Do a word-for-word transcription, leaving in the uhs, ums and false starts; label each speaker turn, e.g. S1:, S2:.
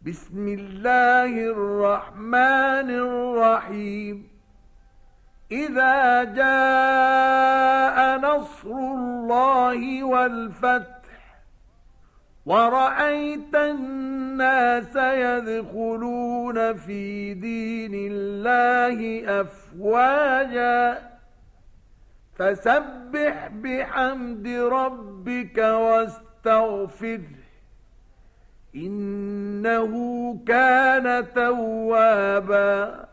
S1: بسم الله الرحمن الرحيم إذا جاء نصر الله والفتح ورأيت الناس يدخلون في دين الله أفواجا فسبح بحمد ربك واستغفره إنه كان توابا